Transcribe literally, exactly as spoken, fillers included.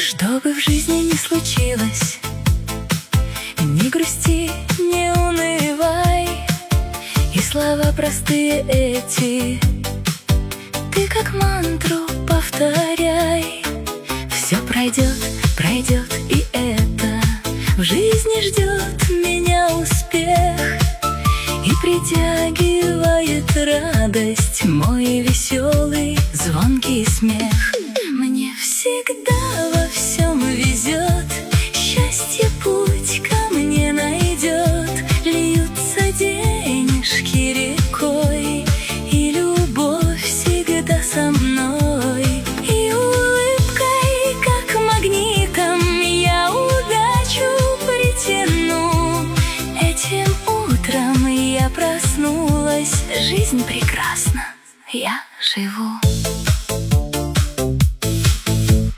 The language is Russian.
Что бы в жизни ни случилось, не грусти, не унывай, и слова простые эти ты как мантру повторяй. Все пройдет, пройдет, и это в жизни ждет меня успех, и притягивает радость мой веселый звонкий смех. Мне всегда во всем везет, счастье путь ко мне найдет. Льются денежки рекой, и любовь всегда со мной. И улыбкой, как магнитом, я удачу притяну. Этим утром я проснулась, жизнь прекрасна, я живу.